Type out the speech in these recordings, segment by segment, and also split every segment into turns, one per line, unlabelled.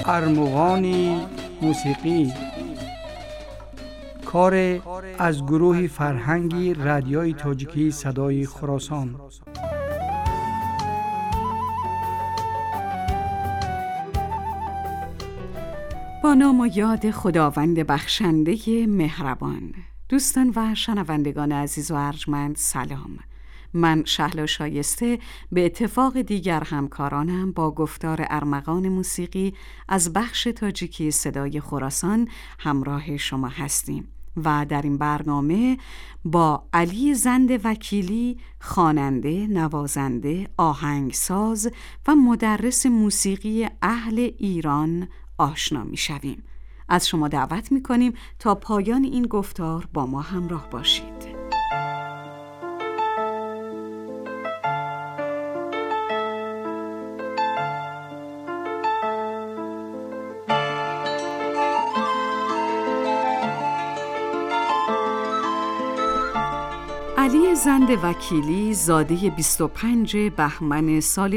ارمغان موسیقی، کار از گروه فرهنگی رادیوی تاجیکی صدای خراسان.
با نام و یاد خداوند بخشنده مهربان. دوستان و شنوندگان عزیز و ارجمند، سلام. من شهلا شایسته به اتفاق دیگر همکارانم با گفتار ارمغان موسیقی از بخش تاجیکی صدای خراسان همراه شما هستیم و در این برنامه با علی زند وکیلی، خواننده، نوازنده، آهنگساز و مدرس موسیقی اهل ایران آشنا می شویم. از شما دعوت می کنیم تا پایان این گفتار با ما همراه باشید. علی زند وکیلی زاده 25 بهمن سال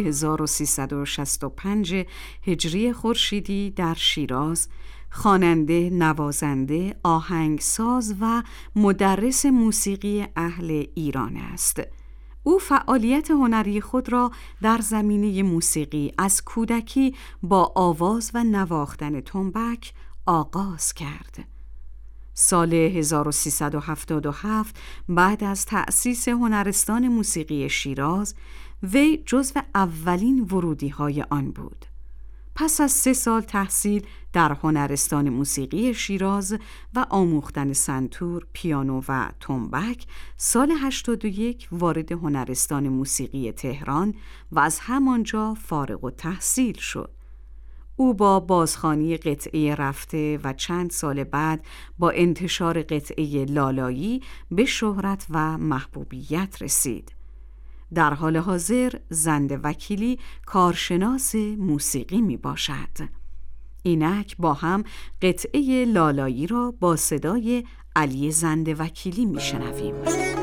1365 هجری خورشیدی در شیراز، خواننده، نوازنده، آهنگساز و مدرس موسیقی اهل ایران است. او فعالیت هنری خود را در زمینه موسیقی از کودکی با آواز و نواختن تنبک آغاز کرد. سال 1377 بعد از تأسیس هنرستان موسیقی شیراز، وی جزو اولین ورودی‌های آن بود. پس از 3 سال تحصیل در هنرستان موسیقی شیراز و آموختن سنتور، پیانو و تنبک، سال 81 وارد هنرستان موسیقی تهران و از همانجا فارغ التحصیل شد. او با بازخوانی قطعه رفته و چند سال بعد با انتشار قطعه لالایی به شهرت و محبوبیت رسید. در حال حاضر زند وکیلی کارشناس موسیقی می باشد. اینک با هم قطعه لالایی را با صدای علی زند وکیلی می شنویم.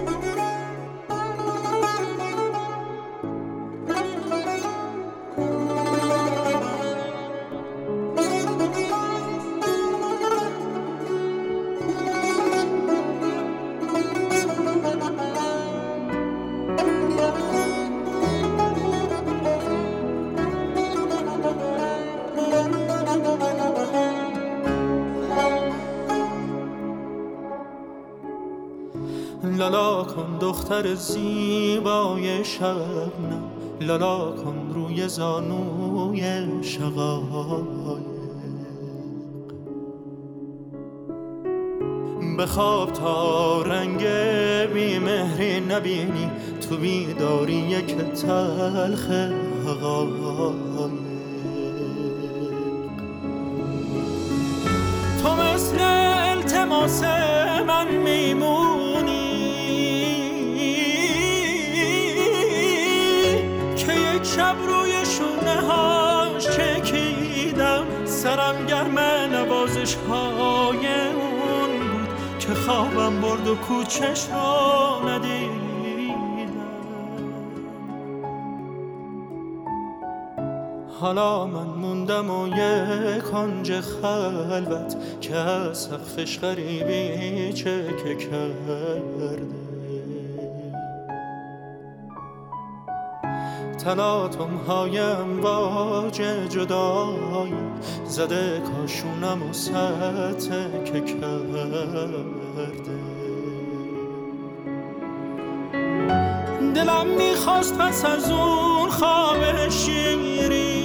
لالا کن دختر زیبای شبنم، لالا کن روی زانوی شقایق. بخواب تا رنگ بیمهری نبینی، تو بیداری یک تلخ حقایق. تو مثل التماس من میمونی که یک شب روی شونه هاش چکیدم، سرم گرم نوازش های اون بود که خوابم برد و کوچش رو ندیدم. حالا من موندم و یک کنج خلوت که از سقفش غریبی چکه کرده. تلاطم های امواج جدایی زده کاشونم و که کرده. دلم میخواست پس از اون خواب شیرین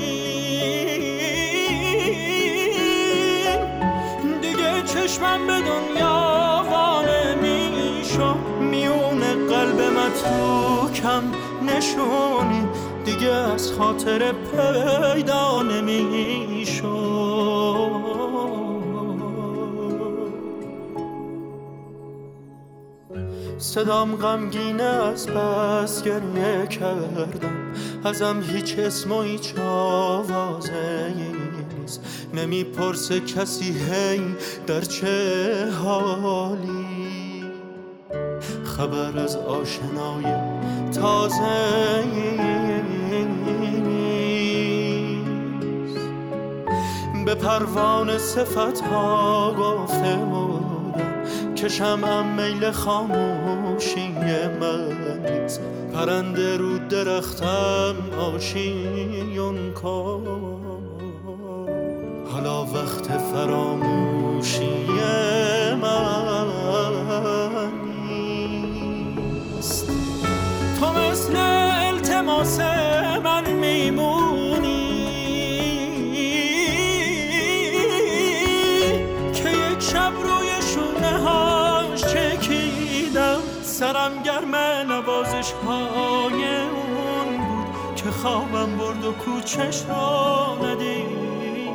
دیگه چشمم به دنیا وانه میشو، میونه قلب متروکم نشونی دیگه از خاطر پیدا نمیشو. صدام غمگینه از بس گریه کردم، ازم هیچ اسم و هیچ آوازه‌ای نیست. نمیپرسه کسی هی در چه حالی، خبر از آشنای تازه‌ای نیست. به پروانه صفت‌ها گفته بودم که شمعم میل خاموشی من نیست. پرنده رو درختم آشیون کن، حالا وقت فراموشی من نیست. تو مثل التماس من میمونی که یک شب روی شونه هاش چکیدم، سرم گرم نوازش های اون بود که خوابم برد و کوچش را ندیدم.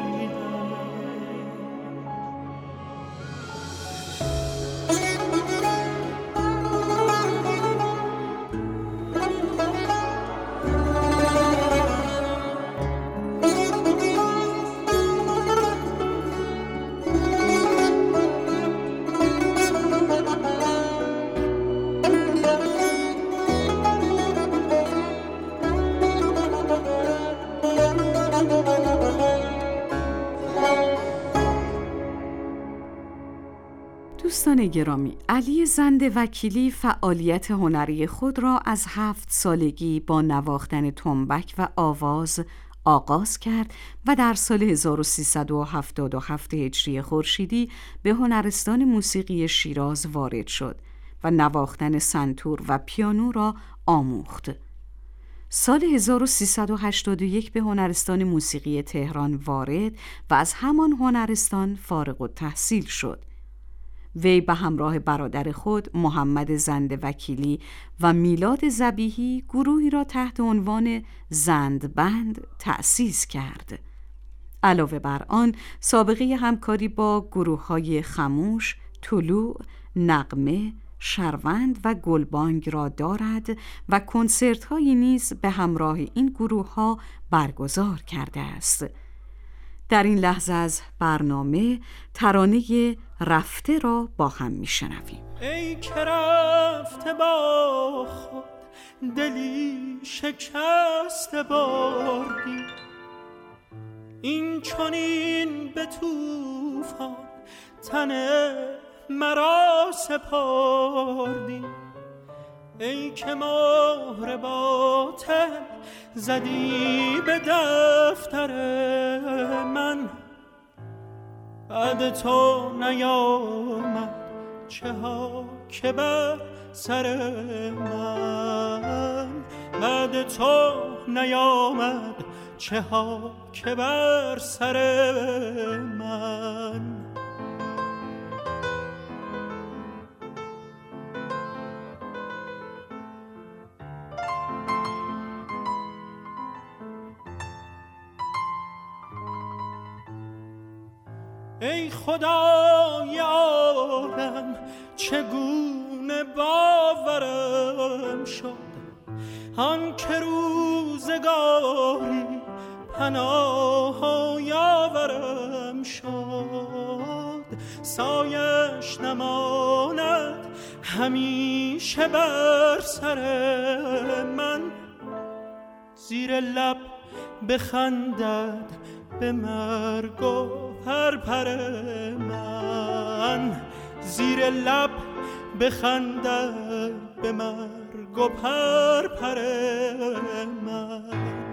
دوستان گرامی، علی زنده وکیلی فعالیت هنری خود را از 7 سالگی با نواختن تنبک و آواز آغاز کرد و در سال 1377 هجری خورشیدی به هنرستان موسیقی شیراز وارد شد و نواختن سنتور و پیانو را آموخت. سال 1381 به هنرستان موسیقی تهران وارد و از همان هنرستان فارغ التحصیل شد. وی به همراه برادر خود محمد زنده وکیلی و میلاد ذبیحی گروهی را تحت عنوان زندبند تأسیس کرد. علاوه بر آن سابقه همکاری با گروه‌های خموش، طلوع، نغمه، شروند و گلبانگ را دارد و کنسرت‌هایی نیز به همراه این گروه‌ها برگزار کرده است. در این لحظه از برنامه ترانه رفته را با هم میشنویم.
ای که رفته با خود دلی شکست بردی، این چنین به طوفان تن مرا سپردی. ای که مهر باطل زدی به دفتر من، بعد تو نیامد چه ها که بر سر من، بعد تو نیامد چه ها که بر سر من. ای خدای عالم چگونه باورم شد، آن که روزگاری پناه یاورم شد. سایش نماند همیشه بر سر من، زیر لب بخندد به مرگ و پرپر من، زیر لب بخندد به مرگ و پرپر من.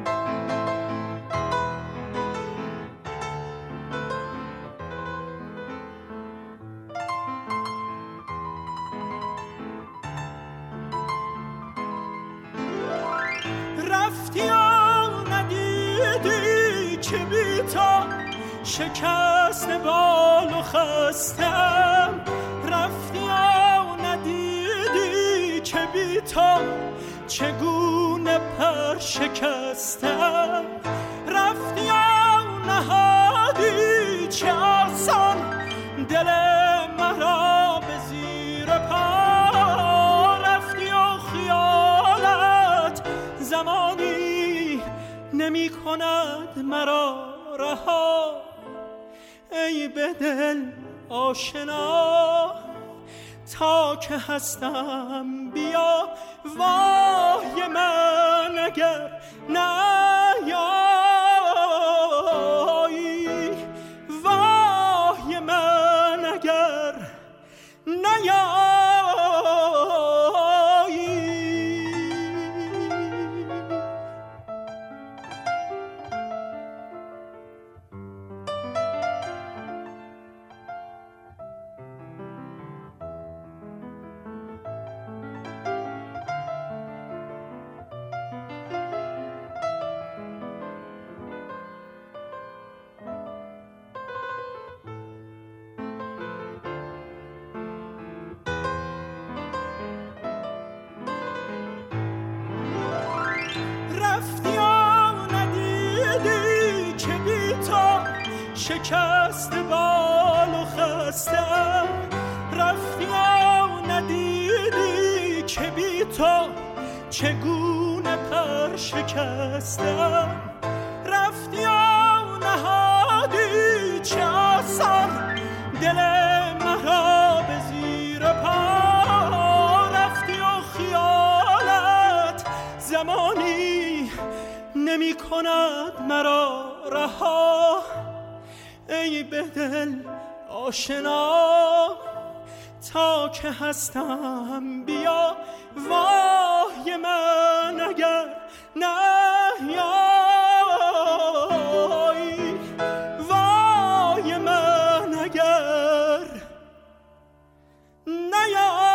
رفتی و ندیدی که بی تو شکست بال و خستم، رفتی و ندیدی که بی تو چگونه پر شکستم، رفتی و نهادی چه آسان دل مرا به زیر پا، رفتی و خیالت زمانی نمی کند مرا رها. ای به دل آشنا تا که هستم بیا، وای من اگر نیایی. شکست بال و خستم، رفتی و ندیدی که بی تو چگونه پر شکستم، رفتی و نهادی چه اثر دل مرا به زیر پا، رفتی و خیالت زمانی نمی کند مرا رها. ای به دل آشنا تا که هستم بیا، وای من اگر نیایی، وای من اگر نیایی.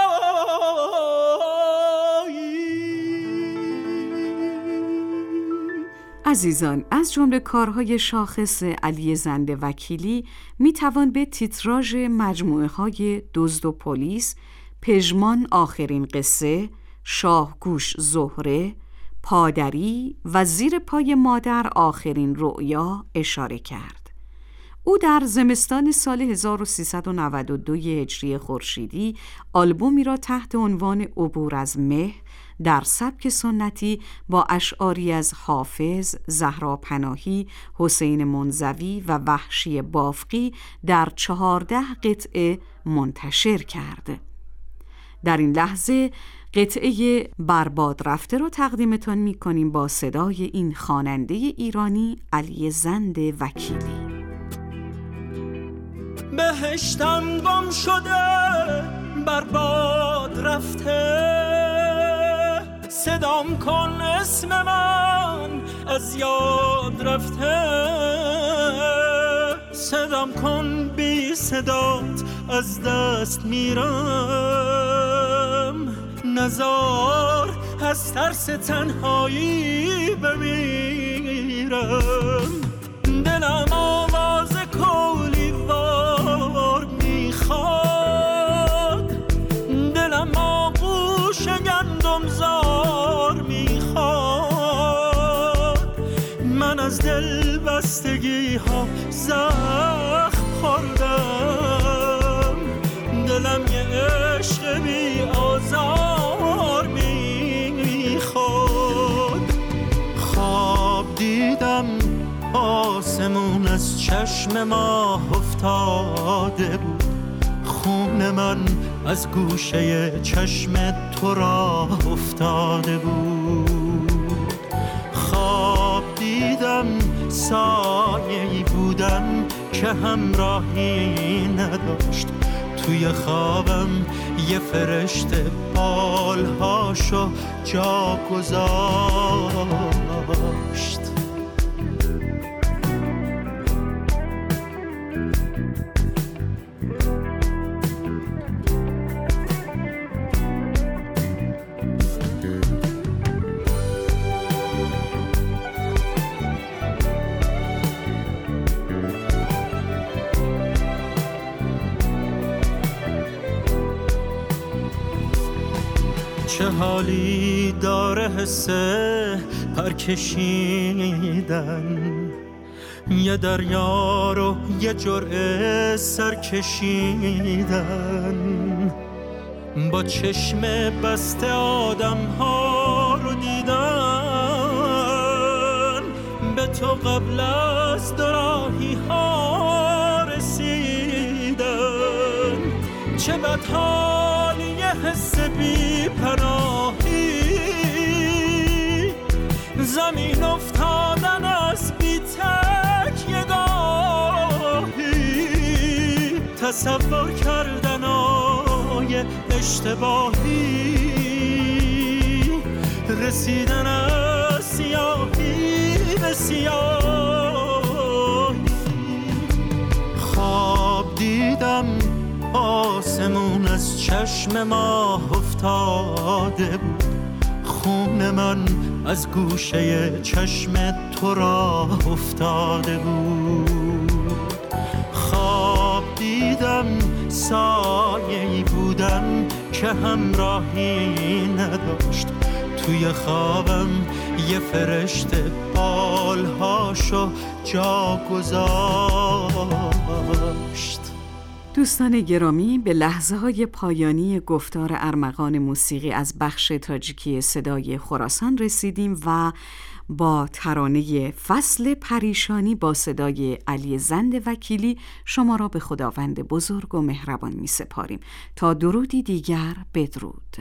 عزیزان، از جمله کارهای شاخص علی زند وکیلی می توان به تیتراژ مجموعه های دزد و پلیس، پژمان آخرین قصه، شاهگوش زهره، پادری و زیر پای مادر آخرین رؤیا اشاره کرد. او در زمستان سال 1392 هجری خورشیدی آلبومی را تحت عنوان عبور از مه در سبک سنتی با اشعاری از حافظ، زهرا پناهی، حسین منزوی و وحشی بافقی در 14 قطعه منتشر کرد. در این لحظه قطعه برباد رفته را تقدیمتان می کنیم با صدای این خواننده ایرانی علی زند وکیلی.
بهشتم گم شده برباد رفته، صدام کن اسم من از یاد رفته، صدام کن بی صدات از دست میرم، نزار از ترس تنهایی بمیرم، دلم آواز کولی وار میخواد، دلم آغوش گندم زار میخواد، من از دل بستگی ها زخم خوردم، دلم یه عشق بی آزار میخواد. خواب دیدم آسمون از چشم ماه افتاده بود، خون من از گوشه چشم تو را افتاده بود، خواب دیدم سایه‌ای بودم که همراهی نداشت، توی خوابم یه فرشته بالهاشو جا گذاشت. چه حالی داره حسه پرکشیدن، یه دریا رو یه جرعه سر کشیدن، با چشم بسته آدم ها رو دیدن، به تو قبل از دوراهی ها رسیدن، چه بدحالی یه حس بی پناهی، زمین افتادن از بی تک یه گاهی، تصور کردن آی اشتباهی، رسیدن از سیاهی به سیاهی. خواب دیدم آسمون از چشم ماه افتاده بود، خون من از گوشه چشم تو را افتاده بود، خواب دیدم سایه‌ای بودم که همراهی نداشت، توی خوابم یه فرشته بالهاشو جا گذاشت.
دوستان گرامی، به لحظه های پایانی گفتار ارمغان موسیقی از بخش تاجیکی صدای خراسان رسیدیم و با ترانه فصل پریشانی با صدای علی زند وکیلی شما را به خداوند بزرگ و مهربان می سپاریم. تا درودی دیگر، بدرود.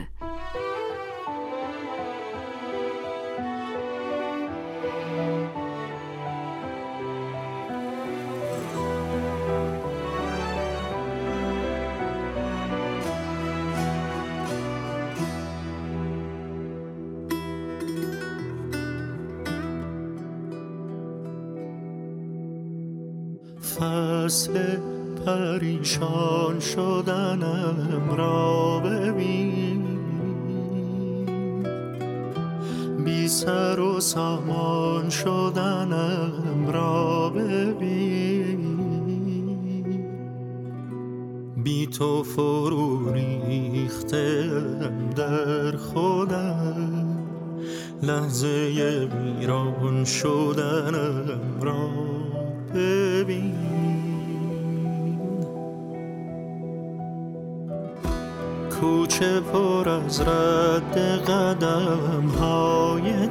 فصل پریشان شدنم را ببین، بی سر و سامان شدنم را ببین، بی تو فرو ریختم در خودم، لحظه ویران شدنم را ببین. کوچه پر از رد قدم های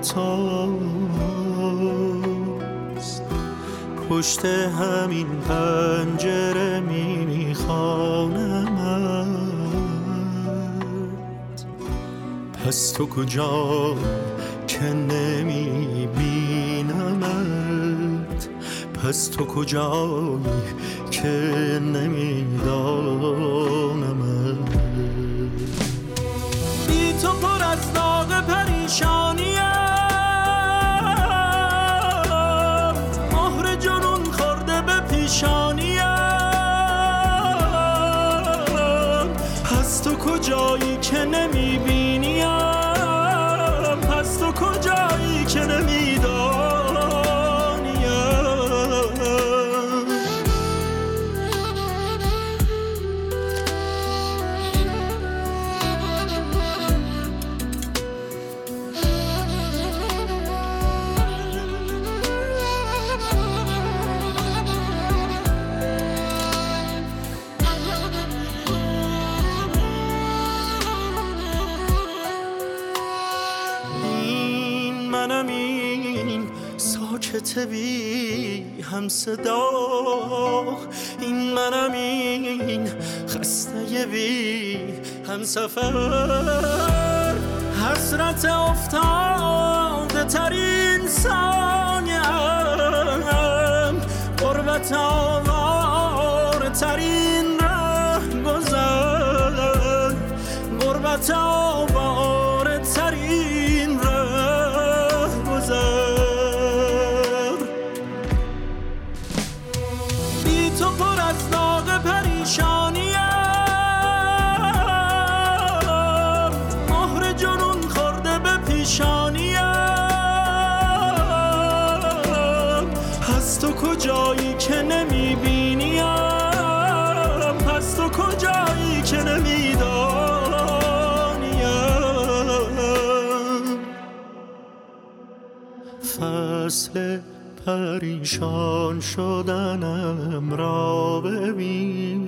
توست، پشت همین پنجره میخوانمت. پس تو کجا که نمیبینمت، پس تو کجایی که نمیدانمت. بی تو پر از داغ پریشانیم، مهر جنون خورده به پیشانیم. پس تو کجایی که نمیبینیم، پس تو کجایی که نمیدانیم. ساکت بی هم صدا، این منم، این خسته بی هم سفر. حسرت افتاده ترین ثانیم، غربت آوار ترین ره گذر، غربت آوار ترین ره گذر. تو پر از داغ پریشانیم، مهر جنون خورده به پیشانیم. پس تو کجایی که نمیبینیم، پس تو کجایی که نمیدانیم. فصل پریشان شدنم را ببین،